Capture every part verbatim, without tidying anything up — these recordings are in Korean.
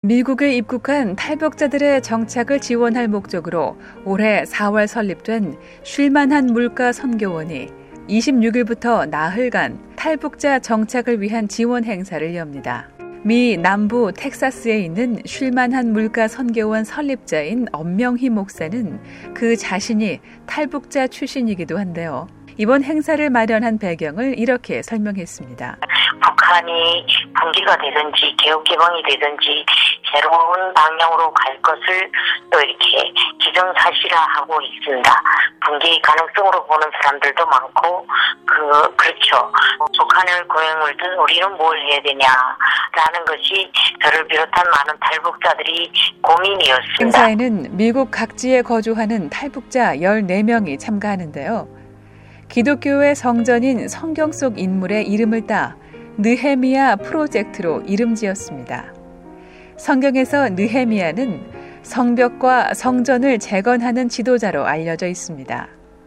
미국에 입국한 탈북자들의 정착을 지원할 목적으로 올해 사월 설립된 쉴만한 물가 선교원이 이십육 일부터 나흘간 탈북자 정착을 위한 지원 행사를 엽니다. 미 남부 텍사스에 있는 쉴만한 물가 선교원 설립자인 엄명희 목사는 그 자신이 탈북자 출신이기도 한데요. 이번 행사를 마련한 배경을 이렇게 설명했습니다. 북한이 분기가 되든지 개혁 개방이 되든지 새로운 방향으로 갈 것을 또 이렇게 기정사실화하고 있습니다. 분기의 가능성으로 보는 사람들도 많고 그 그렇죠. 북한을 고향을 둔 우리는 뭘 해야 되냐라는 것이 저를 비롯한 많은 탈북자들이 고민이었습니다. 행사에는 미국 각지에 거주하는 탈북자 열네 명이 참가하는데요. 기독교의 성전인 성경 속 인물의 이름을 따 느헤미야 프로젝트로 이름 지었습니다. 성경에서 느헤미야는 성벽과 성전을 재건하는 지도자로 알려져 있습니다.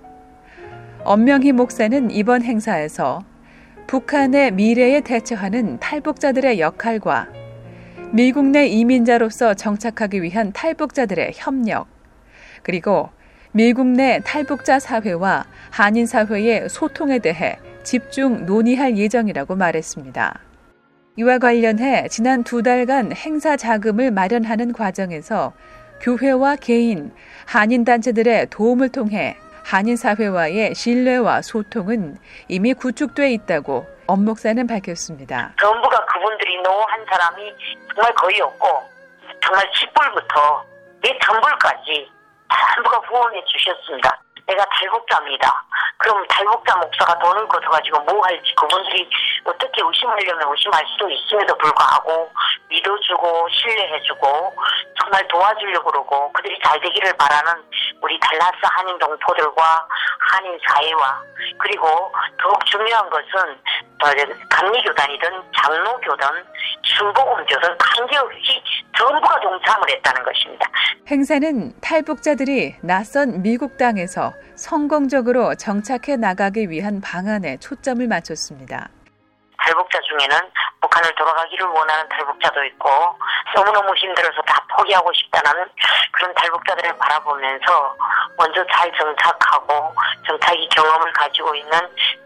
엄명희 목사는 이번 행사에서 북한의 미래에 대처하는 탈북자들의 역할과 미국 내 이민자로서 정착하기 위한 탈북자들의 협력, 그리고 미국 내 탈북자 사회와 한인 사회의 소통에 대해 집중 논의할 예정이라고 말했습니다. 이와 관련해 지난 두 달간 행사 자금을 마련하는 과정에서 교회와 개인, 한인 단체들의 도움을 통해 한인 사회와의 신뢰와 소통은 이미 구축돼 있다고 엄 목사는 밝혔습니다. 전부가 그분들이 노한 사람이 정말 거의 없고 정말 십 불부터 천 불까지 전부가 후원해 주셨습니다. 내가 탈북자입니다. 그럼 탈북자 목사가 돈을 걷어가지고 뭐 할지 그분들이 어떻게 의심하려면 의심할 수도 있음에도 불구하고 믿어주고 신뢰해주고 정말 도와주려고 그러고 그들이 잘 되기를 바라는 우리 달라스 한인 동포들과 한인 사회와 그리고 더욱 중요한 것은 감리교단이든 장로교든 순복음교든 관계없이 전부가 동참을 했다는 것입니다. 행사는 탈북자들이 낯선 미국 땅에서 성공적으로 정착해 나가기 위한 방안에 초점을 맞췄습니다. 탈북자 중에는 북한을 돌아가기를 원하는 탈북자도 있고 너무너무 힘들어서 다 포기하고 싶다는 그런 탈북자들을 바라보면서 먼저 잘 정착하고 정착의 경험을 가지고 있는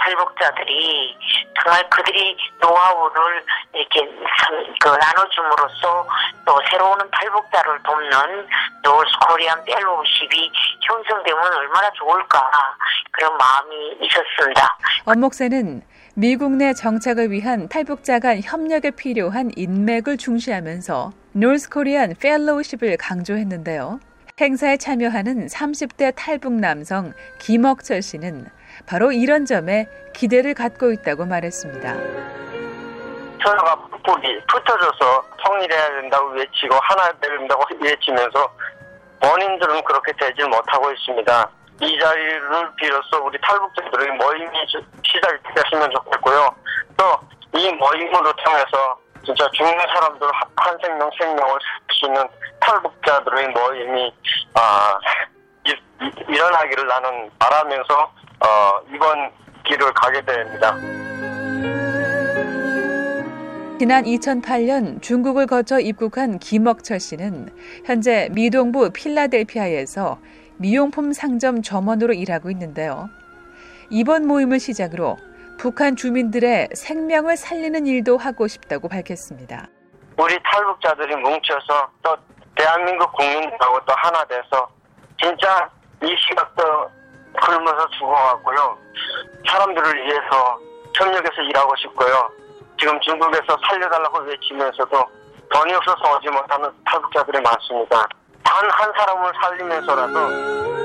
탈북자들이 정말 그들이 노하우를 이렇게 그 나눠줌으로써 또 새로운 탈북자를 돕는 노스 코리안 펠로우십이 형성되면 얼마나 좋을까 그런 마음이 있었습니다. 엄 목사는 미국 내 정착을 위한 탈북자 간 협력에 필요한 인맥을 중시하면서 노스 코리안 펠로우십을 강조했는데요. 행사에 참여하는 삼십 대 탈북 남성 김억철 씨는 바로 이런 점에 기대를 갖고 있다고 말했습니다. 전화가 뿔뿔이 흩어져서 통일해야 된다고 외치고 하나 된다고 외치면서 본인들은 그렇게 되지 못하고 있습니다. 이 자리를 빌어서 우리 탈북자들의 모임이 시작됐으면 좋겠고요. 또 이 모임으로 통해서 진짜 죽는 사람들 한 생명 생명을 살 수 있는 탈북자들의 모임이 아, 이, 이, 일어나기를 나는 바라면서 어, 이번 길을 가게 됩니다. 지난 이천팔 년 중국을 거쳐 입국한 김억철 씨는 현재 미동부 필라델피아에서 미용품 상점 점원으로 일하고 있는데요. 이번 모임을 시작으로 북한 주민들의 생명을 살리는 일도 하고 싶다고 밝혔습니다. 우리 탈북자들이 뭉쳐서 또 대한민국 국민들하고 또 하나 돼서 진짜 이 시각도 굶어서 죽어가고요. 사람들을 위해서 협력해서 일하고 싶고요. 지금 중국에서 살려달라고 외치면서도 돈이 없어서 오지 못하는 탈북자들이 많습니다. 단 한 사람을 살리면서라도.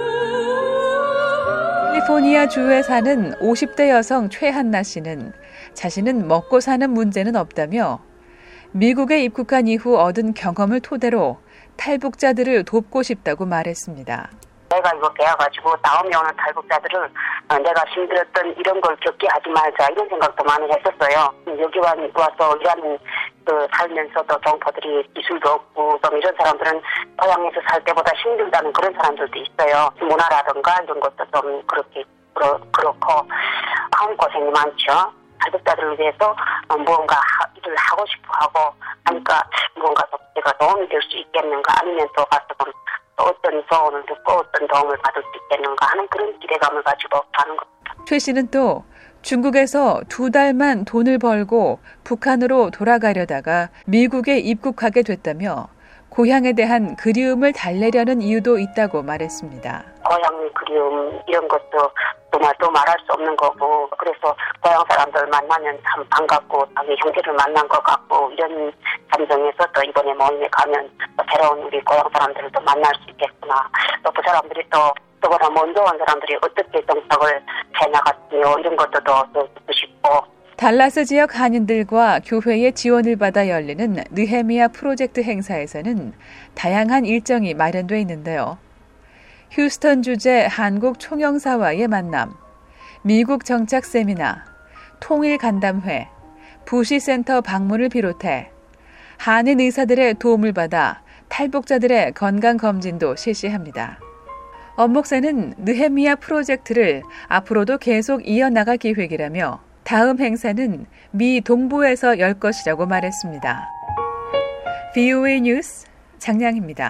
캘리포니아 주에 사는 오십 대 여성 최한나 씨는 자신은 먹고 사는 문제는 없다며 미국에 입국한 이후 얻은 경험을 토대로 탈북자들을 돕고 싶다고 말했습니다. 내가 이거 배워가지고 다음에 오는 탈북자들은 내가 힘들었던 이런 걸 겪게 하지 말자 이런 생각도 많이 했었어요. 여기 와서 일하는 그 살면서도 동포들이 기술도 없고 좀 이런 사람들은 고향에서 살 때보다 힘들다는 그런 사람들도 있어요. 문화라든가 이런 것도 좀 그렇게 그렇, 그렇고 마음고생이 많죠. 탈북자들을 위해서 무언가 일을 하고 싶어 하고 하니까 뭔가 더 제가 도움이 될 수 있겠는가, 아니면 또 가서 또 어떤 조언을 듣고 어떤 도움을 받을 수 있겠는가 하는 그런 기대감을 가지고 가는 겁니다. 최 씨는 또 중국에서 두 달만 돈을 벌고 북한으로 돌아가려다가 미국에 입국하게 됐다며 고향에 대한 그리움을 달래려는 이유도 있다고 말했습니다. 고향 그리움 이런 것도 정말 또 말할 수 없는 거고, 그래서 고향 사람들 만나면 참 반갑고 자기 형제를 만난 것 같고, 이런 감정에서 또 이번에 모임에 가면 또 새로운 우리 고향 사람들을 또 만날 수 있겠구나. 또 그 사람들이 또 또보다 먼저 온 사람들이 어떻게 정착을 해나갔으며 이런 것도 더 듣고 싶고. 달라스 지역 한인들과 교회의 지원을 받아 열리는 느헤미야 프로젝트 행사에서는 다양한 일정이 마련돼 있는데요. 휴스턴 주재 한국 총영사와의 만남, 미국 정착 세미나, 통일 간담회, 부시센터 방문을 비롯해 한인 의사들의 도움을 받아 탈북자들의 건강검진도 실시합니다. 엄 목사는 느헤미야 프로젝트를 앞으로도 계속 이어나갈 계획이라며 다음 행사는 미 동부에서 열 것이라고 말했습니다. 브이오에이 뉴스 장량입니다.